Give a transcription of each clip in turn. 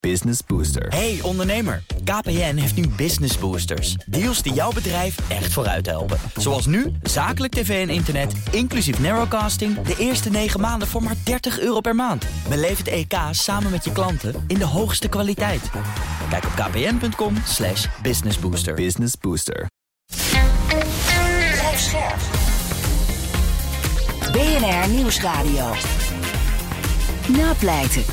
Business Booster. Hey ondernemer, KPN heeft nu Business Boosters. Deals die jouw bedrijf echt vooruit helpen. Zoals nu, zakelijk tv en internet, inclusief narrowcasting... de eerste 9 maanden voor maar €30 per maand. Beleef het EK samen met je klanten in de hoogste kwaliteit. Kijk op kpn.com/businessbooster. Business Booster. Blijf scherp. BNR Nieuwsradio. Napleiten.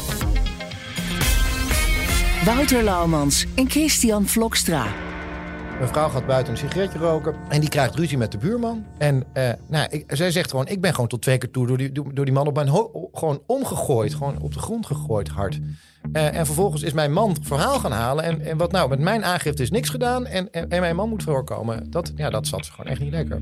Wouter Laumans en Christian Vlokstra. Mijn vrouw gaat buiten een sigaretje roken en die krijgt ruzie met de buurman. En zij zegt gewoon, ik ben gewoon tot 2 keer toe door die man op mijn gewoon omgegooid. Gewoon op de grond gegooid, hard. En vervolgens is mijn man verhaal gaan halen. En wat nou, met mijn aangifte is niks gedaan. En mijn man moet voorkomen. Dat zat ze gewoon echt niet lekker.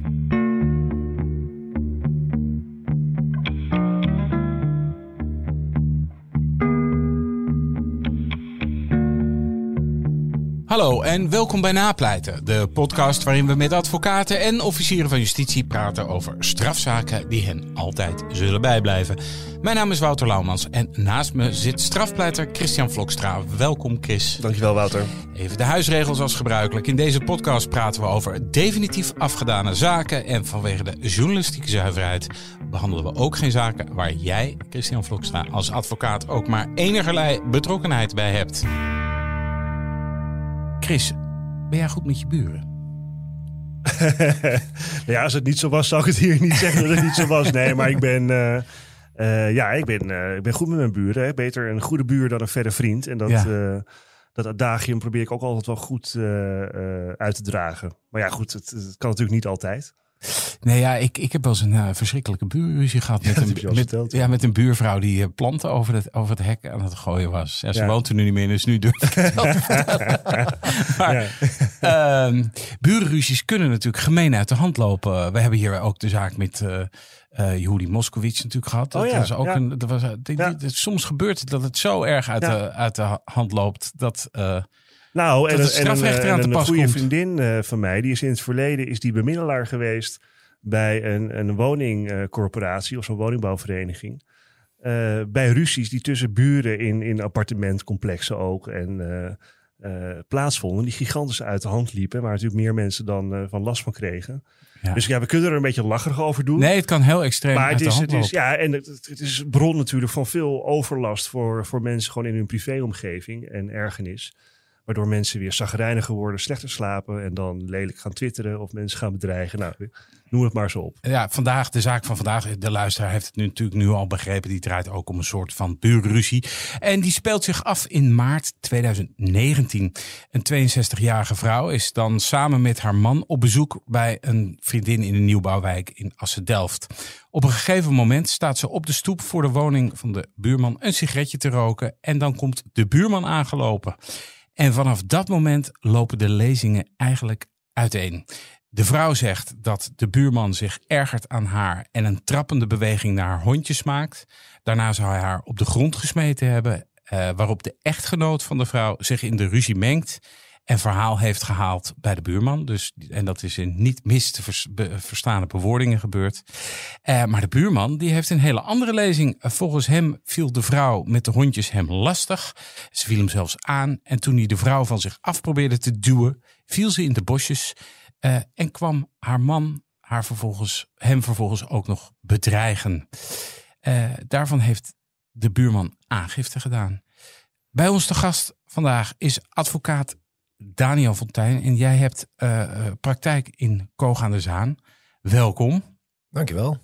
Hallo en welkom bij Napleiten, de podcast waarin we met advocaten en officieren van justitie praten over strafzaken die hen altijd zullen bijblijven. Mijn naam is Wouter Laumans en naast me zit strafpleiter Christian Vlokstra. Welkom Chris. Dankjewel Wouter. Even de huisregels als gebruikelijk. In deze podcast praten we over definitief afgedane zaken en vanwege de journalistieke zuiverheid behandelen we ook geen zaken waar jij, Christian Vlokstra, als advocaat ook maar enigerlei betrokkenheid bij hebt. Chris, ben jij goed met je buren? Ja, als het niet zo was, zou ik het hier niet zeggen dat het niet zo was. Nee, maar ik ben goed met mijn buren. Hè. Beter een goede buur dan een verre vriend. En dat adagium probeer ik ook altijd wel goed uit te dragen. Maar ja, goed, het kan natuurlijk niet altijd. Nee, ja, ik heb wel eens een verschrikkelijke buurruzie gehad met een buurvrouw die planten over het hek aan het gooien was. Ja, ze woont er nu niet meer, dus nu durf ik het wel te vertellen. Maar buurruzies kunnen natuurlijk gemeen uit de hand lopen. We hebben hier ook de zaak met Yuri Moskowitz natuurlijk gehad. Soms gebeurt het dat het zo erg uit de hand loopt dat... een goede vriendin van mij, die is in het verleden is die bemiddelaar geweest bij een woningcorporatie of zo'n woningbouwvereniging. Bij ruzies die tussen buren in appartementcomplexen ook plaatsvonden, die gigantisch uit de hand liepen, waar natuurlijk meer mensen dan van last van kregen. Ja. Dus ja, we kunnen er een beetje lacherig over doen. Nee, het kan heel extreem uit de hand lopen. Het is bron natuurlijk van veel overlast voor mensen gewoon in hun privéomgeving en ergernis. Waardoor mensen weer chagrijniger worden, slechter slapen en dan lelijk gaan twitteren of mensen gaan bedreigen. Nou, noem het maar zo op. Ja, de zaak van vandaag, de luisteraar heeft het natuurlijk nu al begrepen. Die draait ook om een soort van buurruzie. En die speelt zich af in maart 2019. Een 62-jarige vrouw is dan samen met haar man op bezoek bij een vriendin in een nieuwbouwwijk in Assen-Delft. Op een gegeven moment staat ze op de stoep voor de woning van de buurman een sigaretje te roken. En dan komt de buurman aangelopen. En vanaf dat moment lopen de lezingen eigenlijk uiteen. De vrouw zegt dat de buurman zich ergert aan haar en een trappende beweging naar haar hondjes maakt. Daarna zou hij haar op de grond gesmeten hebben, waarop de echtgenoot van de vrouw zich in de ruzie mengt en verhaal heeft gehaald bij de buurman. En dat is in niet mis te verstaande bewoordingen gebeurd. Maar de buurman die heeft een hele andere lezing. Volgens hem viel de vrouw met de hondjes hem lastig. Ze viel hem zelfs aan. En toen hij de vrouw van zich af probeerde te duwen, viel ze in de bosjes. En kwam haar man hem vervolgens ook nog bedreigen. Daarvan heeft de buurman aangifte gedaan. Bij ons te gast vandaag is advocaat Daniel Fontijn. En jij hebt praktijk in Koog aan de Zaan. Welkom. Dankjewel.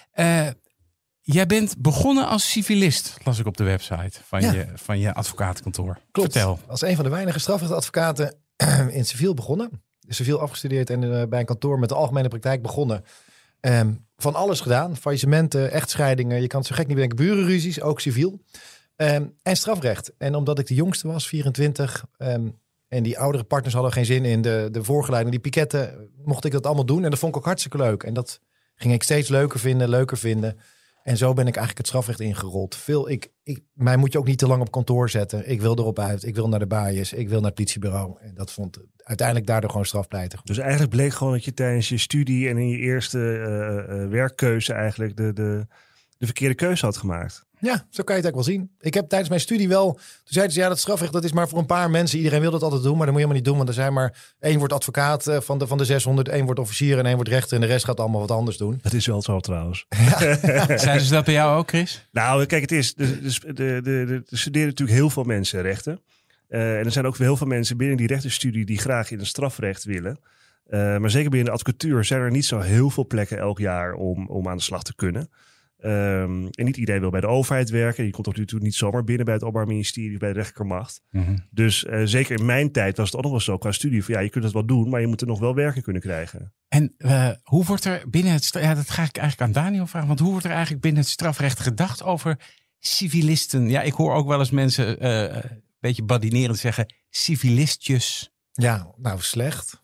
Jij bent begonnen als civilist, las ik op de website van je advocatenkantoor. Klopt. Vertel. Als een van de weinige strafrechtadvocaten in civiel begonnen. Civiel afgestudeerd en bij een kantoor met de algemene praktijk begonnen. Van alles gedaan. Faillissementen, echtscheidingen. Je kan het zo gek niet bedenken. Burenruzies, ook civiel. En strafrecht. En omdat ik de jongste was, 24... en die oudere partners hadden geen zin in de voorgeleiding, die piketten, mocht ik dat allemaal doen. En dat vond ik ook hartstikke leuk. En dat ging ik steeds leuker vinden. En zo ben ik eigenlijk het strafrecht ingerold. Mij moet je ook niet te lang op kantoor zetten. Ik wil erop uit. Ik wil naar de baaiers. Ik wil naar het politiebureau. En dat vond uiteindelijk daardoor gewoon strafpleitig. Dus eigenlijk bleek gewoon dat je tijdens je studie en in je eerste werkkeuze eigenlijk de verkeerde keuze had gemaakt. Ja, zo kan je het ook wel zien. Ik heb tijdens mijn studie wel... Toen zeiden ze, dat strafrecht dat is maar voor een paar mensen. Iedereen wil dat altijd doen, maar dat moet je helemaal niet doen. Want er zijn maar 1 wordt advocaat van de 600. 1 wordt officier en 1 wordt rechter. En de rest gaat allemaal wat anders doen. Dat is wel zo trouwens. Zeiden ze dat bij jou ook, Chris? Nou, kijk, het is... Er studeren natuurlijk heel veel mensen rechten. En er zijn ook heel veel mensen binnen die rechtenstudie die graag in het strafrecht willen. Maar zeker binnen de advocatuur zijn er niet zo heel veel plekken elk jaar om aan de slag te kunnen. En niet iedereen wil bij de overheid werken. Je komt toch natuurlijk niet zomaar binnen bij het Openbaar Ministerie of bij de rechtermacht. Mm-hmm. Dus zeker in mijn tijd was het ook nog wel zo qua studie. Van, je kunt het wel doen, maar je moet er nog wel werken kunnen krijgen. En hoe wordt er binnen het... Ja, dat ga ik eigenlijk aan Daniel vragen. Want hoe wordt er eigenlijk binnen het strafrecht gedacht over civilisten? Ja, ik hoor ook wel eens mensen een beetje badinerend zeggen civilistjes. Ja, nou slecht.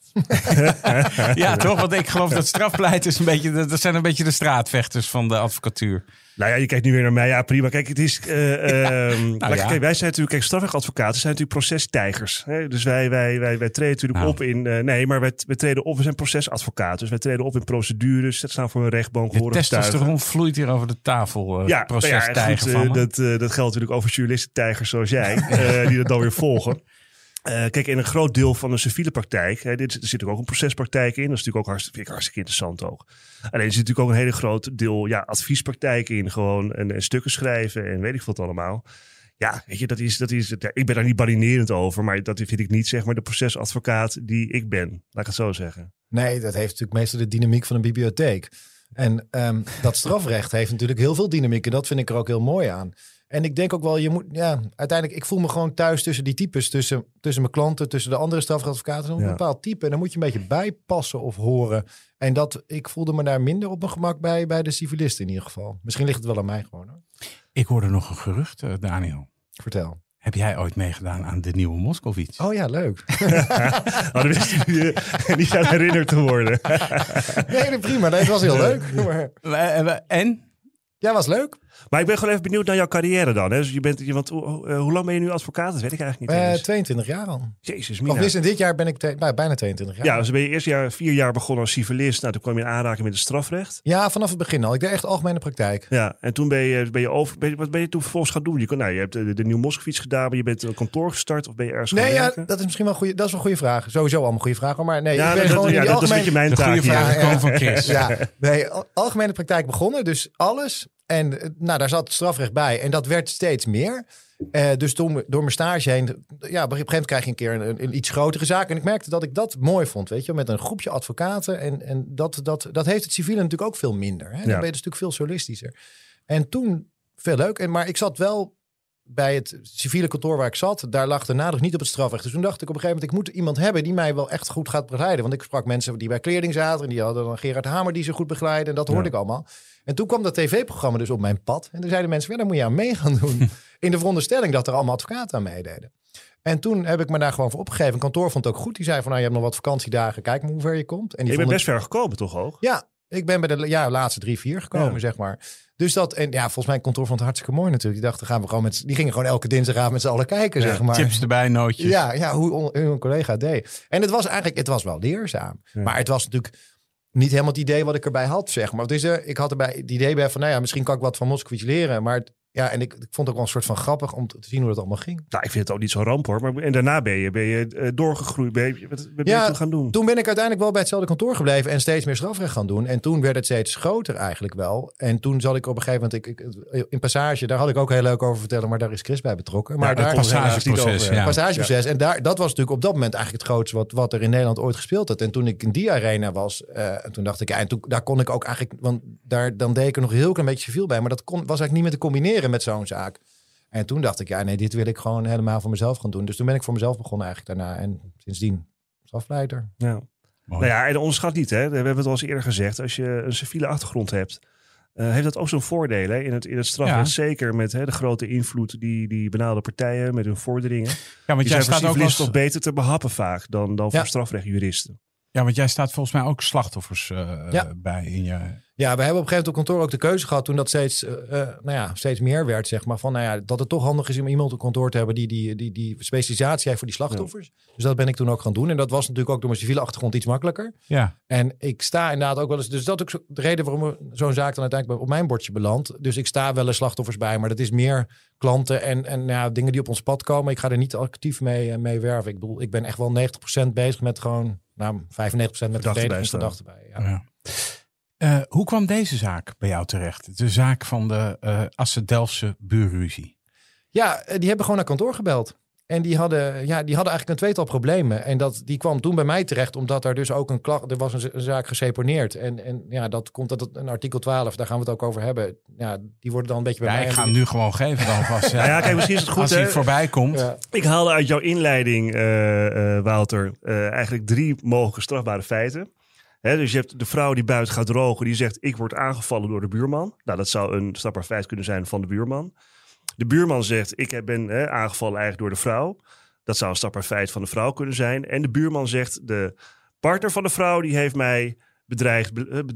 Ja, toch? Want ik geloof dat strafpleiters dat zijn een beetje de straatvechters van de advocatuur. Nou ja, je kijkt nu weer naar mij. Ja, prima. Kijk, het is... Kijk, wij zijn natuurlijk... strafrechtadvocaten zijn natuurlijk procestijgers. Hè? Dus wij treden natuurlijk op in... wij treden op... We zijn procesadvocaten. Dus wij treden op in procedures. Dat staan voor een rechtbank. De testosteron vloeit hier over de tafel. Procestijger van dat geldt natuurlijk over journalistentijgers zoals jij. Die dat dan weer volgen. Kijk, in een groot deel van de civiele praktijk, er zit ook een procespraktijk in. Dat is natuurlijk ook hartstikke interessant ook. Alleen er zit natuurlijk ook een hele groot deel adviespraktijk in. Gewoon en stukken schrijven en weet ik wat allemaal. Ja, weet je, dat is ik ben daar niet badinerend over, maar dat vind ik niet zeg maar de procesadvocaat die ik ben. Laat ik het zo zeggen. Nee, dat heeft natuurlijk meestal de dynamiek van een bibliotheek. En dat strafrecht heeft natuurlijk heel veel dynamiek. En dat vind ik er ook heel mooi aan. En ik denk ook wel, uiteindelijk, ik voel me gewoon thuis tussen die types, tussen mijn klanten, tussen de andere strafrechtadvocaten, een bepaald type. En dan moet je een beetje bijpassen of horen. En ik voelde me daar minder op mijn gemak bij de civilisten in ieder geval. Misschien ligt het wel aan mij gewoon. Hoor. Ik hoorde nog een gerucht, Daniel. Vertel. Heb jij ooit meegedaan aan de nieuwe Moskovits? Oh ja, leuk. Dan wist je niet aan herinnerd te worden. Nee, prima. Het was heel leuk. En? Ja, was leuk. Maar ik ben gewoon even benieuwd naar jouw carrière dan. Hè? Dus hoe lang ben je nu advocaat? Dat weet ik eigenlijk niet eens. 22 jaar al. Jezus, mina. Of dit jaar ben ik bijna 22 jaar. Ja, dus ben je eerst 4 jaar begonnen als civilist. Nou, toen kwam je in aanraking met het strafrecht. Ja, vanaf het begin al. Ik deed echt algemene praktijk. Ja, en toen wat ben je toen vervolgens gaan doen? Je hebt de nieuwe Moskovits gedaan, maar je bent een kantoor gestart of ben je ergens gaan werken? Dat is misschien wel dat is wel een goede vraag. Sowieso allemaal goede vragen. Maar nee, ja, ik ben gewoon in die dat is een beetje mijn taak. Goede vraag van Chris. Algemene praktijk begonnen, dus alles. En daar zat het strafrecht bij. En dat werd steeds meer. Dus toen door mijn stage heen... Ja, op een gegeven moment krijg je een keer een iets grotere zaak. En ik merkte dat ik dat mooi vond. Weet je, met een groepje advocaten. En dat heeft het civiele natuurlijk ook veel minder. Hè? Dan ben je dus natuurlijk veel solistischer. En toen, veel leuk. Maar ik zat wel bij het civiele kantoor waar ik zat. Daar lag de nadruk niet op het strafrecht. Dus toen dacht ik op een gegeven moment... ik moet iemand hebben die mij wel echt goed gaat begeleiden. Want ik sprak mensen die bij Kleding zaten. En die hadden dan Gerard Hamer die ze goed begeleiden. En dat hoorde ik allemaal. En toen kwam dat tv-programma dus op mijn pad. En toen zeiden mensen, daar moet je aan mee gaan doen. In de veronderstelling dat er allemaal advocaten aan meededen. En toen heb ik me daar gewoon voor opgegeven. Een kantoor vond het ook goed. Die zei van, je hebt nog wat vakantiedagen. Kijk maar hoe ver je komt. En je bent best ver gekomen toch ook? Ja, ik ben bij de laatste 3-4 gekomen, zeg maar. Dus volgens mij kantoor vond het hartstikke mooi natuurlijk. Die dachten, gaan we gewoon die gingen gewoon elke dinsdagavond met z'n allen kijken, zeg maar. Chips erbij, nootjes. Ja, hoe een collega deed. En het was wel leerzaam. Ja. Maar het was natuurlijk niet helemaal het idee wat ik erbij had, zeg maar. Dus ik had erbij het idee bij van, misschien kan ik wat van Moskovits leren. Maar en ik vond het ook wel een soort van grappig om te zien hoe dat allemaal ging. Nou, ik vind het ook niet zo ramp hoor. Maar en daarna ben je doorgegroeid. Wat ben je toen gaan doen? Toen ben ik uiteindelijk wel bij hetzelfde kantoor gebleven en steeds meer strafrecht gaan doen. En toen werd het steeds groter eigenlijk wel. En toen zat ik op een gegeven moment in Passage, daar had ik ook heel leuk over vertellen, maar daar is Chris bij betrokken. Maar daar passageproces. Passageproces. En dat was natuurlijk op dat moment eigenlijk het grootste wat er in Nederland ooit gespeeld had. En toen ik in die arena was, toen dacht ik, daar kon ik ook eigenlijk, want dan deed ik er nog heel klein beetje civiel bij, maar dat was eigenlijk niet meer te combineren met zo'n zaak. En toen dacht ik, dit wil ik gewoon helemaal voor mezelf gaan doen. Dus toen ben ik voor mezelf begonnen eigenlijk daarna. En sindsdien strafpleiter. Ja. Nou ja, en onderschat niet, hè. We hebben het al eens eerder gezegd. Als je een civiele achtergrond hebt, heeft dat ook zo'n voordeel in het strafrecht. Ja. Zeker met de grote invloed die benaalde partijen met hun vorderingen. Ja, want jij staat ook toch beter te behappen vaak dan voor strafrechtjuristen. Ja, want jij staat volgens mij ook slachtoffers bij in je... Ja, we hebben op een gegeven moment op kantoor ook de keuze gehad toen dat steeds meer werd, zeg maar. Van, dat het toch handig is om iemand op kantoor te hebben die specialisatie heeft voor die slachtoffers. Ja. Dus dat ben ik toen ook gaan doen. En dat was natuurlijk ook door mijn civiele achtergrond iets makkelijker. Ja. En ik sta inderdaad ook wel eens, dus dat is ook de reden waarom zo'n zaak dan uiteindelijk op mijn bordje belandt. Dus ik sta wel eens slachtoffers bij, maar dat is meer klanten en dingen die op ons pad komen. Ik ga er niet actief mee werven. Ik bedoel, ik ben echt wel 90% bezig met gewoon, 95% met de verdachten bij. Ja. Hoe kwam deze zaak bij jou terecht? De zaak van de Assen-Delftse buurruzie. Ja, die hebben gewoon naar kantoor gebeld. En die hadden eigenlijk een tweetal problemen. En die kwam toen bij mij terecht, omdat er dus ook een klacht... Er was een zaak geseponeerd. En dat komt uit een artikel 12, daar gaan we het ook over hebben. Ja, die worden dan een beetje bij mij... Ik ga hem nu gewoon geven dan vast. Kijk, misschien is het goed, als hij voorbij komt. Ja. Ik haalde uit jouw inleiding, Wouter, eigenlijk 3 mogelijke strafbare feiten. Dus je hebt de vrouw die buiten gaat drogen, die zegt: ik word aangevallen door de buurman. Nou, dat zou een strafbaar feit kunnen zijn van de buurman. De buurman zegt: ik ben aangevallen eigenlijk door de vrouw. Dat zou een strafbaar feit van de vrouw kunnen zijn. En de buurman zegt: de partner van de vrouw die heeft mij bedreigd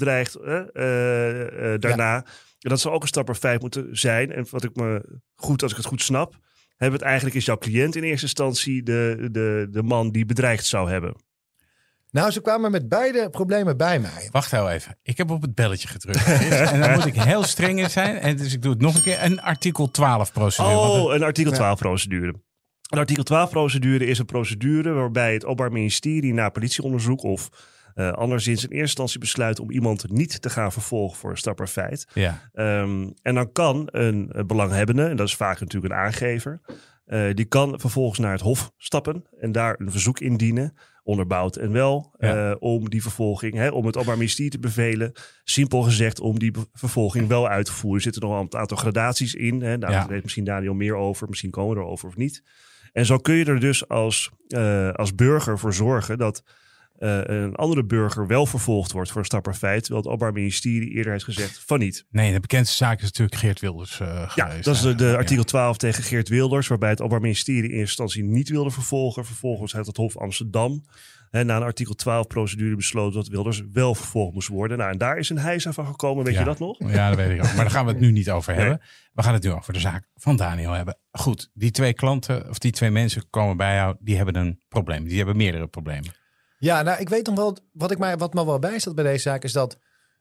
daarna. Ja. En dat zou ook een strafbaar feit moeten zijn. En als ik het goed snap, hebben het eigenlijk is jouw cliënt in eerste instantie de man die bedreigd zou hebben. Nou, ze kwamen met beide problemen bij mij. Wacht heel even. Ik heb op het belletje gedrukt. En dan moet ik heel streng in zijn. En dus ik doe het nog een keer. Een artikel 12 procedure. Een artikel 12 procedure. Een artikel 12 procedure is een procedure waarbij het Openbaar Ministerie na politieonderzoek of anderszins in eerste instantie besluit om iemand niet te gaan vervolgen voor een strafbaar feit. Ja. En dan kan een belanghebbende, en dat is vaak natuurlijk een aangever, die kan vervolgens naar het Hof stappen en daar een verzoek indienen, onderbouwd en wel, om die vervolging, om het Openbaar Ministerie te bevelen, simpel gezegd om die vervolging wel uit te voeren. Er zitten nog een aantal gradaties in. Daar weet misschien Daniel meer over, misschien komen we erover of niet. En zo kun je er dus als burger voor zorgen dat een andere burger wel vervolgd wordt voor een strafbaar feit, terwijl het Openbaar Ministerie eerder heeft gezegd van niet. Nee, de bekendste zaak is natuurlijk Geert Wilders geweest. Dat is de artikel 12 tegen Geert Wilders, waarbij het Openbaar Ministerie in eerste instantie niet wilde vervolgen. Vervolgens heeft het Hof Amsterdam na een artikel 12 procedure besloten dat Wilders wel vervolgd moest worden. Nou, en daar is een heisa van gekomen, weet je dat nog? Ja, dat weet ik ook. Maar daar gaan we het nu niet over hebben. We gaan het nu over de zaak van Daniel hebben. Goed, die 2 klanten of die 2 mensen komen bij jou, die hebben een probleem. Die hebben meerdere problemen. Ja, nou, ik weet nog wel, wat me wel bijstaat bij deze zaak is dat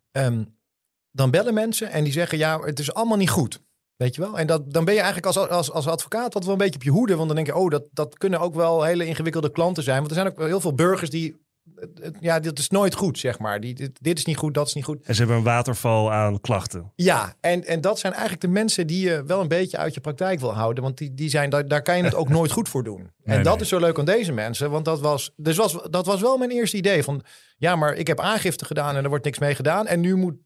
dan bellen mensen en die zeggen, ja, het is allemaal niet goed. Weet je wel? En dan ben je eigenlijk als advocaat altijd wel een beetje op je hoede. Want dan denk je, dat kunnen ook wel hele ingewikkelde klanten zijn. Want er zijn ook heel veel burgers die... Ja, dit is nooit goed, zeg maar. Dit is niet goed, dat is niet goed. En ze hebben een waterval aan klachten. Ja, en dat zijn eigenlijk de mensen die je wel een beetje uit je praktijk wil houden. Want die zijn, daar kan je het ook nooit goed voor doen. En dat is zo leuk aan deze mensen. Want dat was wel mijn eerste idee. Van, ja, maar ik heb aangifte gedaan en er wordt niks mee gedaan. En nu moet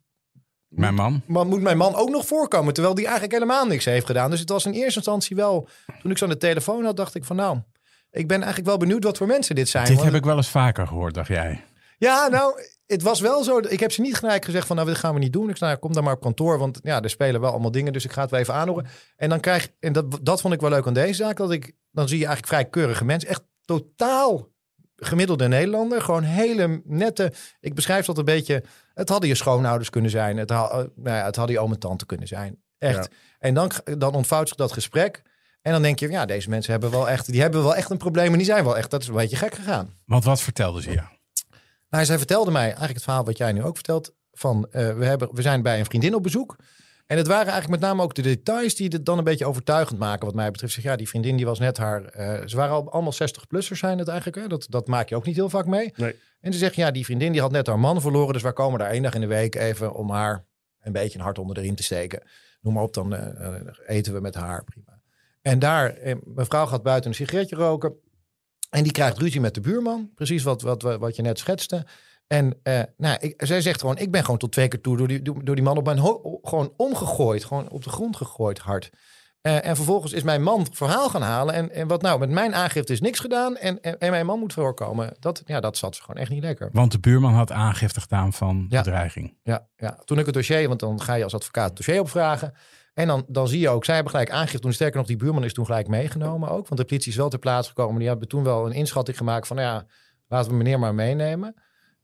mijn man ook nog voorkomen. Terwijl die eigenlijk helemaal niks heeft gedaan. Dus het was in eerste instantie wel... Toen ik zo aan de telefoon had, dacht ik van nou... Ik ben eigenlijk wel benieuwd wat voor mensen dit zijn. Dit heb ik wel eens vaker gehoord, dacht jij? Ja, nou, het was wel zo. Ik heb ze niet gelijk gezegd van, nou, dit gaan we niet doen. Ik zei, kom dan maar op kantoor, want ja, er spelen wel allemaal dingen. Dus ik ga het wel even aanhoren. En dan dat vond ik wel leuk aan deze zaak. Dan zie je eigenlijk vrij keurige mensen. Echt totaal gemiddelde Nederlander. Gewoon hele nette, ik beschrijf dat een beetje. Het hadden je schoonouders kunnen zijn. Het hadden je oom en tante kunnen zijn. Echt. Ja. En dan ontvouwt zich dat gesprek. En dan denk je, ja, deze mensen hebben wel echt een probleem. En die zijn wel echt, dat is een beetje gek gegaan. Want wat vertelden ze je? Nou, zij vertelde mij eigenlijk het verhaal wat jij nu ook vertelt. Van, we zijn bij een vriendin op bezoek. En het waren eigenlijk met name ook de details die het dan een beetje overtuigend maken. Wat mij betreft, zeg, ja, die vriendin die was net haar... ze waren allemaal 60-plussers zijn het eigenlijk. Hè? Dat maak je ook niet heel vaak mee. Nee. En ze zegt, ja, die vriendin die had net haar man verloren. Dus wij komen daar 1 dag in de week even om haar een beetje een hart onder de riem te steken. Noem maar op, dan eten we met haar. Prima. En daar, mijn vrouw gaat buiten een sigaretje roken. En die krijgt ruzie met de buurman. Precies wat je net schetste. En zij zegt gewoon, ik ben gewoon tot 2 keer toe door die man op mijn gewoon omgegooid. Gewoon op de grond gegooid hard. En vervolgens is mijn man verhaal gaan halen. En wat nou, met mijn aangifte is niks gedaan. En mijn man moet voorkomen. Dat zat ze gewoon echt niet lekker. Want de buurman had aangifte gedaan van bedreiging. Ja. Toen ik het dossier, want dan ga je als advocaat het dossier opvragen. En dan zie je ook, zij hebben gelijk aangifte doen. Sterker nog, die buurman is toen gelijk meegenomen ook. Want de politie is wel ter plaatse gekomen. Die hebben toen wel een inschatting gemaakt van, ja, laten we meneer maar meenemen.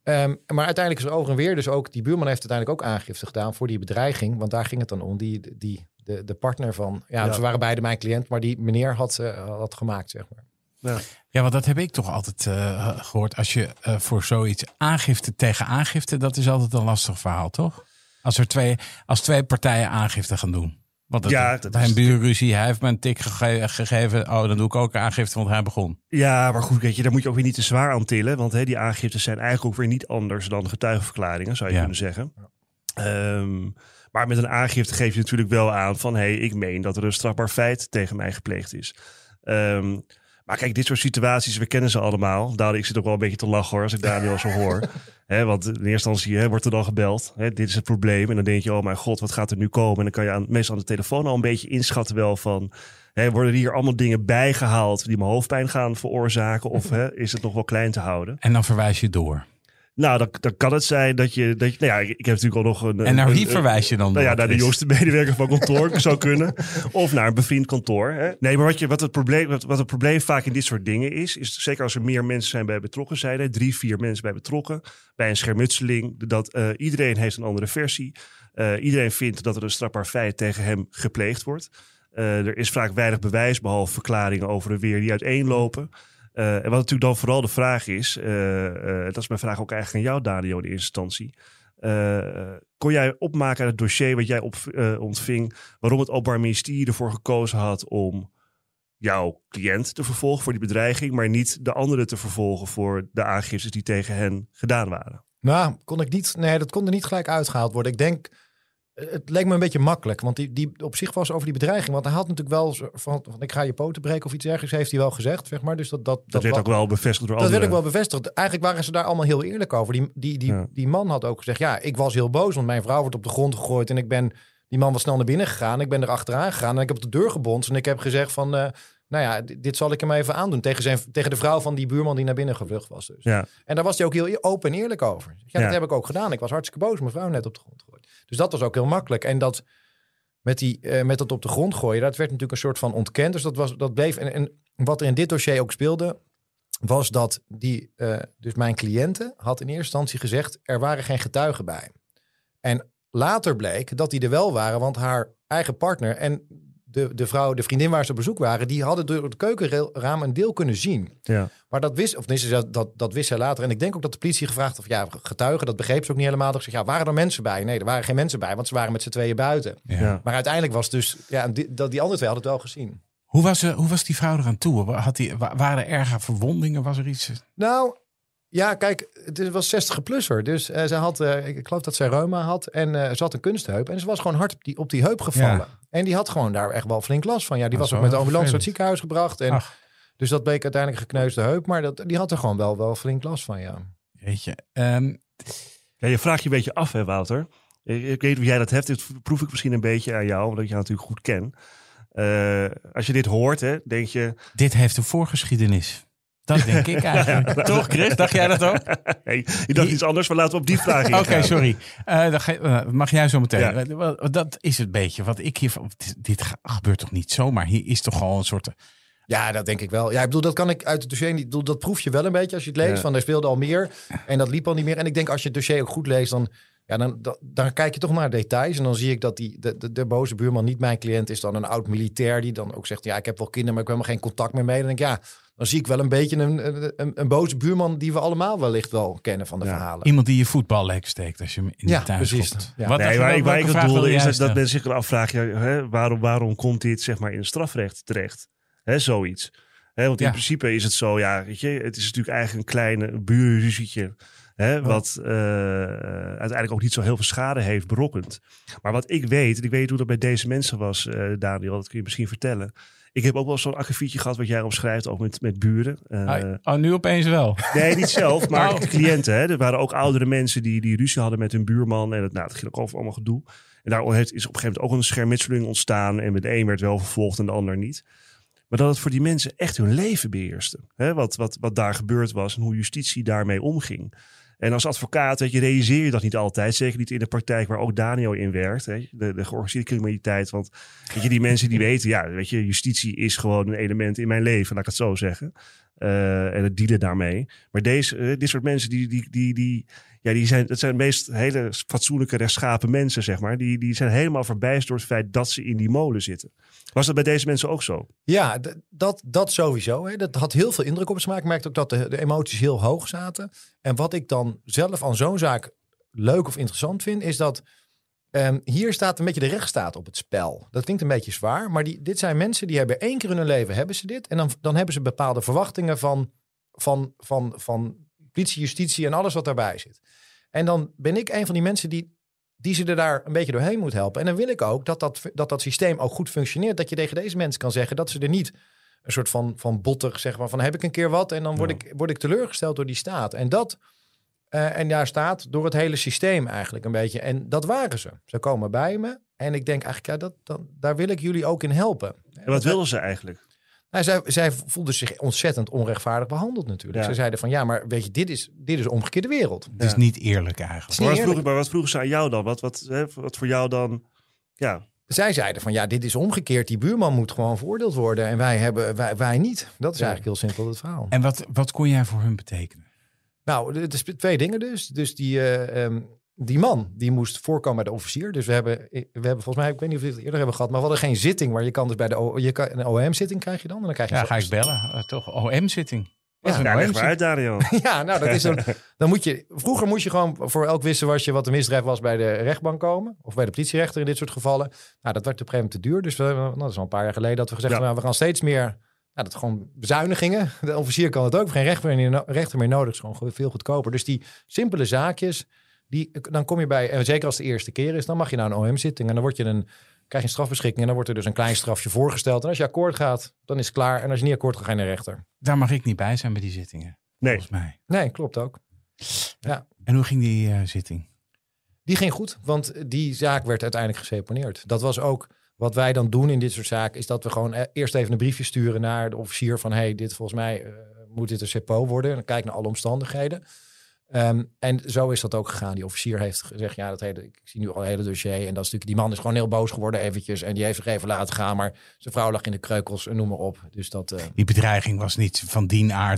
Maar uiteindelijk is er over en weer. Dus ook die buurman heeft uiteindelijk ook aangifte gedaan voor die bedreiging. Want daar ging het dan om. De partner van... Ja, ze waren beide mijn cliënt. Maar die meneer had gemaakt, zeg maar. Ja, want dat heb ik toch altijd gehoord. Als je voor zoiets aangifte tegen aangifte... dat is altijd een lastig verhaal, toch? Als twee partijen aangifte gaan doen. Want bij een buurruzie, hij heeft me een tik gegeven. Oh, dan doe ik ook aangifte, want hij begon. Ja, maar goed, weet je, daar moet je ook weer niet te zwaar aan tillen. Want die aangiftes zijn eigenlijk ook weer niet anders dan getuigenverklaringen, zou je kunnen zeggen. Maar met een aangifte geef je natuurlijk wel aan van... ik meen dat er een strafbaar feit tegen mij gepleegd is. Maar kijk, dit soort situaties, we kennen ze allemaal. Ik zit ook wel een beetje te lachen hoor, als ik Daniel zo hoor. Want in eerste instantie wordt er dan gebeld. Dit is het probleem. En dan denk je, oh mijn god, wat gaat er nu komen? En dan kan je meestal aan de telefoon al een beetje inschatten wel van... worden hier allemaal dingen bijgehaald die me hoofdpijn gaan veroorzaken? Of is het nog wel klein te houden? En dan verwijs je door. Nou, dan kan het zijn dat je ik heb natuurlijk al nog een... En naar wie verwijs je dan? Naar de jongste medewerker van kantoor zou kunnen. Of naar een bevriend kantoor. Nee, maar wat het probleem vaak in dit soort dingen is zeker als er meer mensen zijn bij betrokken zijn, 3, 4 mensen bij betrokken, bij een schermutseling, dat iedereen heeft een andere versie. Iedereen vindt dat er een strafbaar feit tegen hem gepleegd wordt. Er is vaak weinig bewijs, behalve verklaringen over en weer die uiteenlopen. En wat natuurlijk dan vooral de vraag is, dat is mijn vraag ook eigenlijk aan jou, Daniel, in eerste instantie. Kon jij opmaken uit het dossier wat jij ontving, waarom het Openbaar Ministerie ervoor gekozen had om jouw cliënt te vervolgen voor die bedreiging, maar niet de anderen te vervolgen voor de aangiftes die tegen hen gedaan waren? Nou, dat kon er niet gelijk uitgehaald worden. Ik denk, het leek me een beetje makkelijk, want die op zich was over die bedreiging. Want hij had natuurlijk wel van ik ga je poten breken of iets dergelijks, heeft hij wel gezegd, zeg maar. Dus dat werd ook wel bevestigd door anderen. Dat werd ook wel bevestigd. Eigenlijk waren ze daar allemaal heel eerlijk over. Die man had ook gezegd, ja, ik was heel boos, want mijn vrouw wordt op de grond gegooid en die man was snel naar binnen gegaan. Ik ben er achteraan gegaan en ik heb op de deur gebonst en ik heb gezegd van... dit zal ik hem even aandoen. Tegen de vrouw van die buurman die naar binnen gevlucht was. Dus. Ja. En daar was hij ook heel open en eerlijk over. Ja, dat heb ik ook gedaan. Ik was hartstikke boos. Mijn vrouw net op de grond gegooid. Dus dat was ook heel makkelijk. En dat met dat op de grond gooien, dat werd natuurlijk een soort van ontkend. Dus dat bleef. En wat er in dit dossier ook speelde, was dat dus mijn cliënte had in eerste instantie gezegd, er waren geen getuigen bij. En later bleek dat die er wel waren, want haar eigen partner en de vriendin waar ze op bezoek waren, die hadden door het keukenraam een deel kunnen zien. Ja. Maar dat wist zij later. En ik denk ook dat de politie gevraagd of getuigen, dat begreep ze ook niet helemaal. Dat ze waren er mensen bij? Nee, er waren geen mensen bij, want ze waren met z'n tweeën buiten. Ja. Maar uiteindelijk was dus, die andere twee hadden het wel gezien. Hoe was die vrouw eraan toe? Waren er erge verwondingen? Was er iets? Nou, ja, kijk, het was 60-plusser. Dus ze had, ik geloof dat zij reuma had. En ze had een kunstheup. En ze was gewoon hard op die heup gevallen. Ja. En die had gewoon daar echt wel flink last van. Ja, die was ook met de ambulance naar het ziekenhuis gebracht. En dus dat bleek uiteindelijk een gekneusde heup. Maar die had er gewoon wel flink last van, ja. Jeetje. Je vraagt je een beetje af, hè, Wouter. Ik weet hoe jij dat hebt. Dit proef ik misschien een beetje aan jou, omdat ik jou natuurlijk goed ken. Als je dit hoort, hè, denk je... Dit heeft een voorgeschiedenis. Dat denk ik eigenlijk. Ja. Toch, Chris? Dacht jij dat ook? Nee, je dacht iets anders, maar laten we op die vraag ingaan. Oké, sorry. Mag jij zo meteen. Ja. Dat is het beetje wat ik hiervan... Dit gebeurt toch niet zomaar? Hier is toch gewoon een soort... Ja, dat denk ik wel. Ja, ik bedoel, dat kan ik uit het dossier niet... Dat proef je wel een beetje als je het leest. Ja. Van, er speelde al meer en dat liep al niet meer. En ik denk, als je het dossier ook goed leest, dan kijk je toch naar details. En dan zie ik dat de boze buurman niet mijn cliënt is, dan een oud militair die dan ook zegt, ja, ik heb wel kinderen, maar ik heb helemaal geen contact meer mee. Dan denk ik, ja, dan zie ik wel een beetje een boze buurman die we allemaal wellicht wel kennen van de verhalen. Iemand die je voetballek steekt als je hem in de tuin stopt. Ja. Waar ik bedoelde is dat mensen zich afvragen, waarom komt dit zeg maar in het strafrecht terecht? Zoiets. Want in principe is het zo, weet je, het is natuurlijk eigenlijk een kleine burenruzietje. Wat uiteindelijk ook niet zo heel veel schade heeft berokkend. Maar wat ik weet, en ik weet hoe dat bij deze mensen was, Daniel, dat kun je misschien vertellen. Ik heb ook wel zo'n akkefietje gehad wat jij omschrijft, ook met buren. Nu opeens wel? Nee, niet zelf, maar de cliënten. Er waren ook oudere mensen die ruzie hadden met hun buurman. En dat ging ook over allemaal gedoe. En daar is op een gegeven moment ook een schermutseling ontstaan. En met de een werd wel vervolgd en de ander niet. Maar dat het voor die mensen echt hun leven beheerste. Wat daar gebeurd was en hoe justitie daarmee omging. En als advocaat, weet je, realiseer je dat niet altijd. Zeker niet in de praktijk waar ook Daniel in werkt. Hè? De georganiseerde criminaliteit. Want weet je, die mensen die weten, ja, weet je, justitie is gewoon een element in mijn leven, laat ik het zo zeggen. En het dealen daarmee. Maar dit soort mensen, dat zijn meest hele fatsoenlijke, rechtschapen mensen, zeg maar. Die zijn helemaal verbijsterd door het feit dat ze in die molen zitten. Was dat bij deze mensen ook zo? Ja, dat sowieso. Hè. Dat had heel veel indruk op ze gemaakt. Ik merkte ook dat de emoties heel hoog zaten. En wat ik dan zelf aan zo'n zaak leuk of interessant vind, is dat hier staat een beetje de rechtsstaat op het spel. Dat klinkt een beetje zwaar, maar dit zijn mensen die hebben 1 keer in hun leven hebben ze dit. En dan hebben ze bepaalde verwachtingen van politie, justitie en alles wat daarbij zit. En dan ben ik een van die mensen die ze er daar een beetje doorheen moet helpen. En dan wil ik ook dat systeem ook goed functioneert. Dat je tegen deze mensen kan zeggen dat ze er niet een soort van botter, zeg maar, van heb ik een keer wat en dan word ik teleurgesteld door die staat. En en daar staat door het hele systeem eigenlijk een beetje. En dat waren ze. Ze komen bij me. En ik denk eigenlijk, daar wil ik jullie ook in helpen. En wat wilden ze eigenlijk? Nou, zij voelden zich ontzettend onrechtvaardig behandeld natuurlijk. Ja. Ze zeiden van, ja, maar weet je, dit is een omgekeerde wereld. Het is niet eerlijk eigenlijk. Maar wat vroegen ze aan jou dan? Wat voor jou dan... Ja. Zij zeiden van, ja, dit is omgekeerd. Die buurman moet gewoon veroordeeld worden. En wij niet. Dat is eigenlijk heel simpel het verhaal. En wat kon jij voor hun betekenen? Nou, het is 2 dingen dus. Dus die man, die moest voorkomen bij de officier. Dus we hebben volgens mij, ik weet niet of we het eerder hebben gehad, maar we hadden geen zitting waar je kan dus bij een OM-zitting krijg je dan. En dan krijg je ga ik bellen. Toch, OM-zitting. Ja, leg maar uit, Daniel. Ja, nou, dat is dan moet je... Vroeger moest je gewoon voor elk wisselwasje wat een misdrijf was bij de rechtbank komen. Of bij de politierechter in dit soort gevallen. Nou, dat werd op een gegeven moment te duur. Dus dat is al een paar jaar geleden dat we gezegd hebben, we gaan steeds meer... Nou, dat gewoon bezuinigingen. De officier kan het ook. Geen rechter meer nodig. Het is gewoon veel goedkoper. Dus die simpele zaakjes, dan kom je bij... En zeker als het de eerste keer is, dan mag je naar een OM-zitting. En dan krijg je een strafbeschikking. En dan wordt er dus een klein strafje voorgesteld. En als je akkoord gaat, dan is het klaar. En als je niet akkoord gaat, ga je naar de rechter. Daar mag ik niet bij zijn bij die zittingen. Nee. Volgens mij. Nee, klopt ook. Ja. En hoe ging die zitting? Die ging goed, want die zaak werd uiteindelijk geseponeerd. Dat was ook... Wat wij dan doen in dit soort zaken is dat we gewoon eerst even een briefje sturen naar de officier van dit volgens mij moet dit een sepo worden. En dan kijk naar alle omstandigheden. En zo is dat ook gegaan. Die officier heeft gezegd, ik zie nu al het hele dossier. En dat is natuurlijk, die man is gewoon heel boos geworden eventjes. En die heeft zich even laten gaan. Maar zijn vrouw lag in de kreukels en noem maar op. Dus dat... Die bedreiging was niet van die aard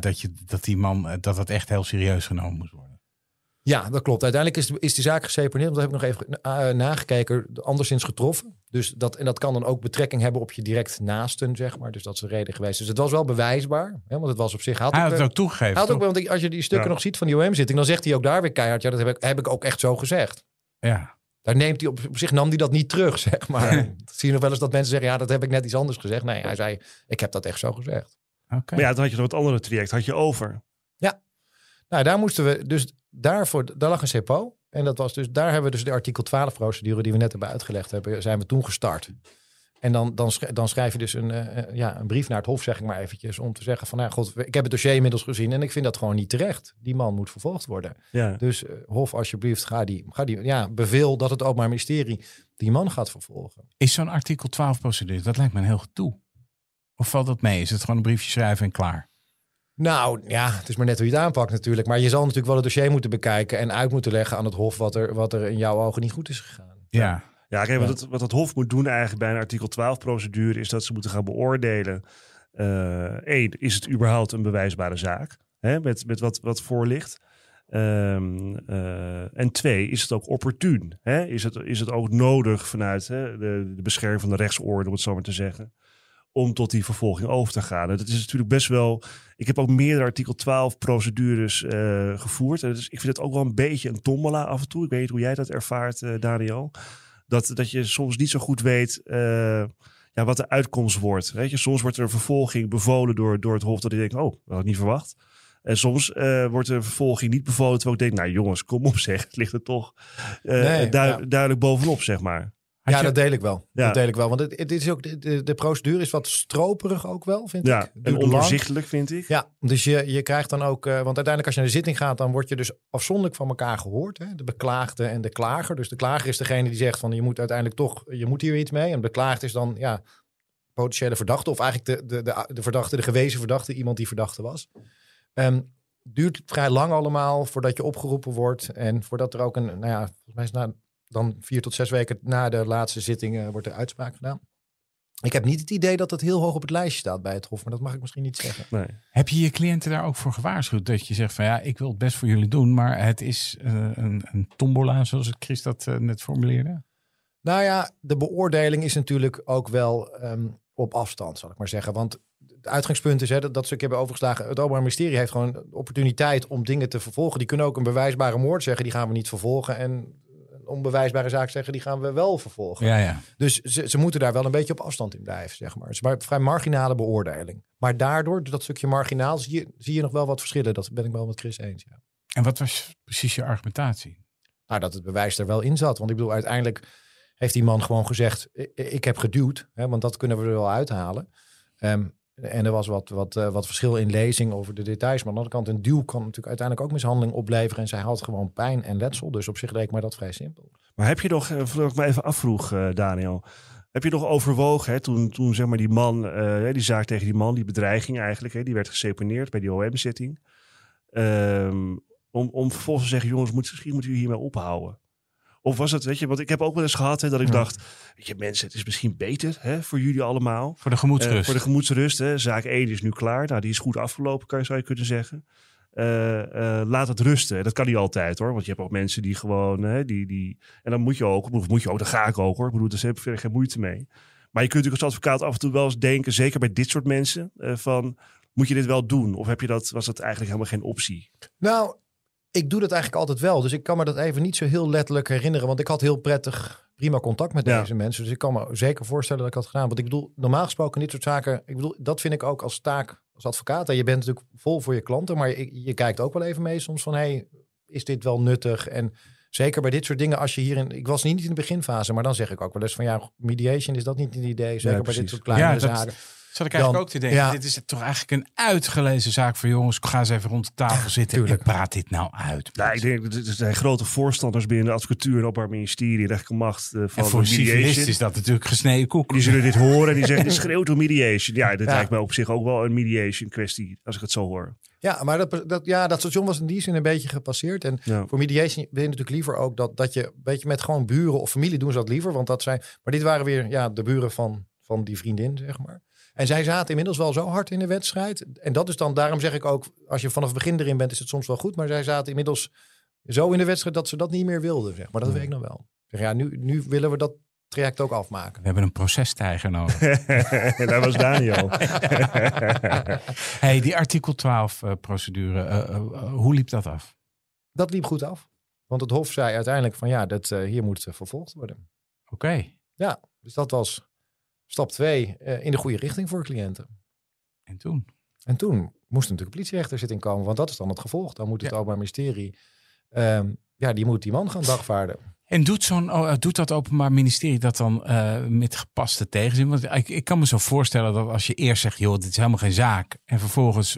dat het echt heel serieus genomen moest worden. Ja, dat klopt. Uiteindelijk is de zaak geseponeerd. Want dat heb ik nog even nagekeken. Anderszins getroffen. Dus dat kan dan ook betrekking hebben op je direct naasten, zeg maar. Dus dat is de reden geweest. Dus het was wel bewijsbaar. Hè, want het was op zich... Hij had het ook toegegeven. Want als je die stukken nog ziet van die OM-zitting... dan zegt hij ook daar weer keihard... Ja, dat heb ik ook echt zo gezegd. Ja. Daar neemt hij op zich nam hij dat niet terug, zeg maar. Dat zie je nog wel eens dat mensen zeggen... Ja, dat heb ik net iets anders gezegd. Nee, hij zei... Ik heb dat echt zo gezegd. Okay. Maar ja, dan had je nog wat andere traject. Had je over. Ja. Nou, daar moesten we... Dus daar lag een CEPO. En dat was dus, daar hebben we dus de artikel 12 procedure die we net hebben uitgelegd hebben, zijn we toen gestart. En dan schrijf je dus een brief naar het Hof, zeg ik maar eventjes, om te zeggen van, ik heb het dossier inmiddels gezien en ik vind dat gewoon niet terecht. Die man moet vervolgd worden. Ja. Dus Hof, alsjeblieft, ga die beveel dat het Openbaar Ministerie die man gaat vervolgen. Is zo'n artikel 12 procedure, dat lijkt me een heel gedoe. Of valt dat mee? Is het gewoon een briefje schrijven en klaar? Nou ja, het is maar net hoe je het aanpakt natuurlijk. Maar je zal natuurlijk wel het dossier moeten bekijken en uit moeten leggen aan het Hof wat er in jouw ogen niet goed is gegaan. Ja, kijk, wat het Hof moet doen eigenlijk bij een artikel 12 procedure is dat ze moeten gaan beoordelen. 1, is het überhaupt een bewijsbare zaak? Hè, met wat voor ligt. En 2, is het ook opportun? Hè? Is het ook nodig vanuit de bescherming van de rechtsorde, om het zo maar te zeggen, om tot die vervolging over te gaan? En dat is natuurlijk best wel... Ik heb ook meerdere artikel 12 procedures gevoerd. En dus ik vind het ook wel een beetje een tombola af en toe. Ik weet niet hoe jij dat ervaart, Daniel. Dat je soms niet zo goed weet wat de uitkomst wordt. Weet je? Soms wordt er een vervolging bevolen door het Hof dat ik denk, dat had ik niet verwacht. En soms wordt er een vervolging niet bevolen terwijl ik denk, nou jongens, kom op zeg. Het ligt er toch duidelijk bovenop, zeg maar. Ja, dat deel ik wel. Ja. Dat deel ik wel. Want het is ook, de procedure is wat stroperig ook wel, vind ik. Ja, en ondoorzichtelijk, vind ik. Ja, dus je krijgt dan ook... want uiteindelijk als je naar de zitting gaat, dan word je dus afzonderlijk van elkaar gehoord. Hè? De beklaagde en de klager. Dus de klager is degene die zegt van, je moet uiteindelijk toch... Je moet hier iets mee. En de beklaagde is dan, potentiële verdachte. Of eigenlijk de verdachte, de gewezen verdachte. Iemand die verdachte was. duurt vrij lang allemaal voordat je opgeroepen wordt. En voordat er ook volgens mij is dan 4 tot 6 weken na de laatste zitting wordt er uitspraak gedaan. Ik heb niet het idee dat het heel hoog op het lijstje staat bij het Hof, maar dat mag ik misschien niet zeggen. Nee. Heb je je cliënten daar ook voor gewaarschuwd? Dat je zegt van ja, ik wil het best voor jullie doen, maar het is een tombola, zoals Chris dat net formuleerde? Nou ja, de beoordeling is natuurlijk ook wel op afstand, zal ik maar zeggen. Want het uitgangspunt is, dat stuk hebben overgeslagen. Het Openbaar Ministerie heeft gewoon de opportuniteit om dingen te vervolgen. Die kunnen ook een bewijsbare moord zeggen, die gaan we niet vervolgen. En een onbewijsbare zaak zeggen, die gaan we wel vervolgen. Ja. Dus ze moeten daar wel een beetje op afstand in blijven, zeg maar. Het is maar een vrij marginale beoordeling. Maar daardoor, dat stukje marginaal, zie je nog wel wat verschillen. Dat ben ik wel met Chris eens, ja. En wat was precies je argumentatie? Nou, dat het bewijs er wel in zat. Want ik bedoel, uiteindelijk heeft die man gewoon gezegd, ik heb geduwd. Want dat kunnen we er wel uithalen. En er was wat verschil in lezing over de details. Maar aan de andere kant, een duw kan natuurlijk uiteindelijk ook mishandeling opleveren. En zij had gewoon pijn en letsel. Dus op zich leek mij dat vrij simpel. Maar heb je nog, voordat ik me even afvroeg, Daniel. Heb je nog overwogen, toen zeg maar die man, die zaak tegen die man, die bedreiging eigenlijk, die werd geseponeerd bij die OM-zitting. Om vervolgens te zeggen, jongens, misschien moeten jullie hiermee ophouden. Of was het, weet je, want ik heb ook wel eens gehad dat ik dacht, weet je mensen, het is misschien beter voor jullie allemaal. Voor de gemoedsrust. Voor de gemoedsrust. Zaak 1 is nu klaar. Nou, die is goed afgelopen, zou je kunnen zeggen. Laat het rusten. Dat kan niet altijd hoor. Want je hebt ook mensen die gewoon, en dan moet je ook, dan ga ik ook hoor. Ik bedoel, daar heb ik geen moeite mee. Maar je kunt natuurlijk als advocaat af en toe wel eens denken, zeker bij dit soort mensen, van moet je dit wel doen? Of was dat eigenlijk helemaal geen optie? Nou, ik doe dat eigenlijk altijd wel. Dus ik kan me dat even niet zo heel letterlijk herinneren. Want ik had heel prima contact met deze mensen. Dus ik kan me zeker voorstellen dat ik had gedaan. Want ik bedoel, normaal gesproken dit soort zaken, dat vind ik ook als taak als advocaat. En je bent natuurlijk vol voor je klanten. Maar je kijkt ook wel even mee soms van, is dit wel nuttig? En zeker bij dit soort dingen, als je hierin, ik was niet in de beginfase, maar dan zeg ik ook wel eens van mediation, is dat niet een idee? Zeker bij dit soort kleine zaken. Zat ik eigenlijk ook te denken, dit is toch eigenlijk een uitgelezen zaak voor jongens. Ga eens even rond de tafel zitten en praat dit nou uit. Nou, ik denk, er zijn grote voorstanders binnen de advocatuur en Openbaar Ministerie, rechterlijke macht van en voor civilisten is dat natuurlijk gesneden koek. Die zullen dit horen en die zeggen, dit schreeuwt om mediation. Ja, dat lijkt me op zich ook wel een mediation kwestie, als ik het zo hoor. Ja, maar dat station was in die zin een beetje gepasseerd. En voor mediation wil je natuurlijk liever ook dat je een beetje met gewoon buren of familie doen ze dat liever. Want maar dit waren weer de buren van die vriendin, zeg maar. En zij zaten inmiddels wel zo hard in de wedstrijd. En dat is dan, daarom zeg ik ook, als je vanaf het begin erin bent, is het soms wel goed. Maar zij zaten inmiddels zo in de wedstrijd dat ze dat niet meer wilden. Zeg maar dat weet ik nog wel. Nu willen we dat traject ook afmaken. We hebben een procestijger nodig. Dat was Daniel. Die artikel 12 procedure, hoe liep dat af? Dat liep goed af. Want het Hof zei uiteindelijk van dat hier moet vervolgd worden. Oké. Ja, dus dat was stap 2 in de goede richting voor cliënten. En toen? En toen moest natuurlijk een politierechter zitting komen, want dat is dan het gevolg. Dan moet het Openbaar Ministerie, die moet die man gaan dagvaarden. En doet dat Openbaar Ministerie dat dan met gepaste tegenzin? Want ik kan me zo voorstellen dat als je eerst zegt, joh, dit is helemaal geen zaak. En vervolgens